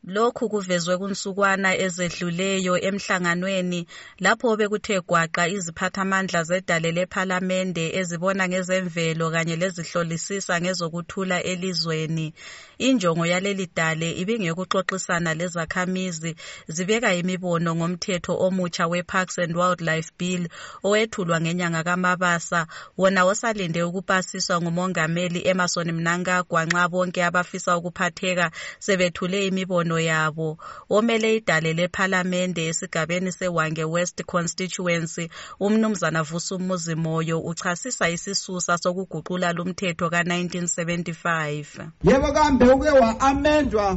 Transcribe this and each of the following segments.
Lokhu kuvezwe kunsukwana ezedluleyo emhlanganweni lapho bekuthe gwaqa iziphathamandla zedale lephalamende ezibona ngezemvelo kanye lezihlolisisa ngezokuthula elizweni. Injongo yaleli dale ibingekuxoxisana lezakhamizi zibeka imibono ngomthetho omutsha we-Parks and Wildlife Bill owethulwa ngenyanga kaMabasa, wona osalinde ukupasiswa nguMongameli Emmerson Mnangagwa nxa bonke abafisa ukuphatheka sebethule imibono yabo. Omele idale lephalamende esigabeni seWange West Constituency, umnumzana Vusumuzi Moyo, uchasisa isisusa sokuguqula lumthetho ka-1975. Yebo kambe uke wa-amendwa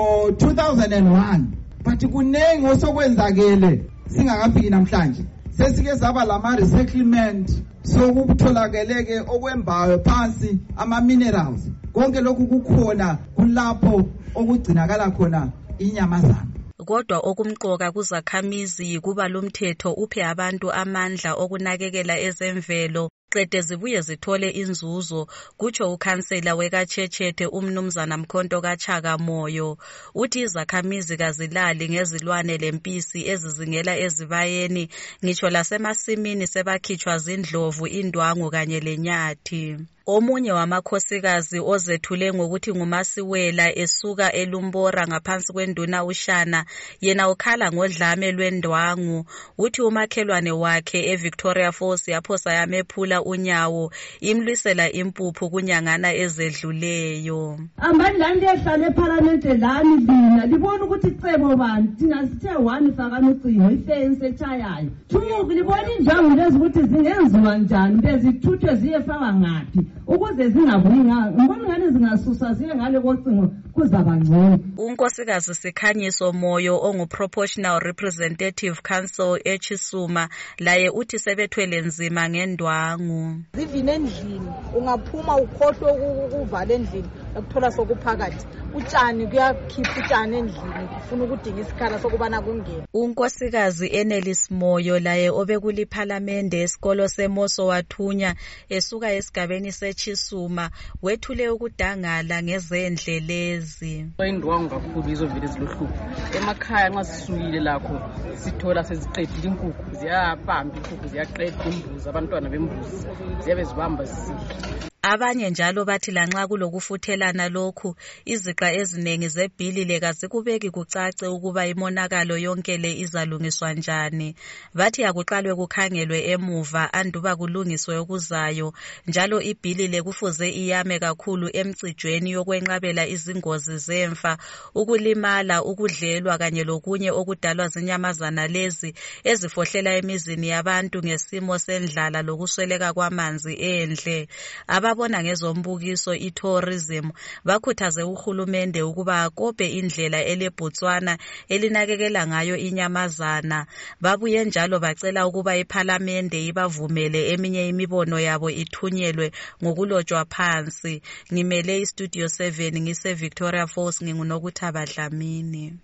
ngo-2001, but kunengi osokwenzakele singakafiki namhlanje. Sesike zaba lama-resettlement sokutholakele okwembayo phansi ama-minerals. Konke lokhu kukhona kulapho okugcinakala khona inyamazana. Kodwa okumqoka kuzakhamizi kuba lumthetho uphe abantu amandla okunakekela ezemvelo qede zibuye zithole inzuzo, kutsho ukhansela wekaChechethe umnumzana Mkhonto kaChaka Moyo. Uthi izakhamizi kazilali ngezilwane lempisi ezizingela ezibayeni, ngitsho lasemasimini sebakhitshwa zindlovu, indwangu kanye lenyathi. Omunye wamakhosikazi ozethule ngokuthi nguMasiwela esuka eLumbora ngaphansi kwenduna uShana, yena ukhala ngodlame lwendwangu. Uthi umakhelwane wakhe eVictoria Falls yaphosa yamephula unyawo imlwisela impuphu kunyangana ezedluleyo. Amandlandi ehlale eParliament lani lina libona ukuthi icebo bani thina sithe 1 fakana ucingo ifence echayayo. Thumuku libona indwangu lezi ukuthi zingenziwa njani bezithuthwe ziyefaka ngaphi ukuze zingabuyi ngibona ngane zingasusa ziye ngale kocingo kuzaba ngcono. Unkosikazi Sikhanyiso Moyo ongu-Proportional Representative Council eChisuma laye uthi sebethwele nzima ngendwangu. Zivine endlini ungaphuma ukhohlwe ukuvala endlini ukuthola sokuphakathi utshani kuyakhipha utshani endlini ufuna ukudinga isikhala sokubana kungene. Unkosikazi Enelis Moyo laye obekuliphalamende esikolo seMoso wathunya esuka esigabeni seChisuma wethule ukudangala ngezendlelezi. Indwangu kakhulu izovele zilohlupho emakhaya nxa sisukile lakho sithola seziqedile inkukhu ziyabamba inkukhu ziyaqeda imbuzi abantwana bembuzi ziyabe zibamba zisidla. Abanye njalo bathi lanxa kulokufuthelana lokhu iziqa eziningi zebhili kazikubeki kucace ukuba imonakalo yonke le izalungiswa njani. Bathi akuqalwe kukhangelwe emuva anduba kulungiswe okuzayo, njalo ibhili kufuze iyame kakhulu emcijweni yokwenqabela izingozi zemfa, ukulimala, ukudlelwa kanye lokunye okudalwa zinyamazana lezi ezifohlela emizini yabantu ngesimo sendlala lokusweleka kwamanzi endle. Ababona ngezombukiso itourism bakhuthaze uhulumende ukuba akope indlela eleBotswana elinakekela ngayo inyamazana. Babuye njalo bacela ukuba iPhalamende ibavumele eminye imibono yabo ithunyelwe ngokulotshwa phansi. Ngimele iStudio 7 ngise Victoria Falls, nginguNokuthaba Dlamini.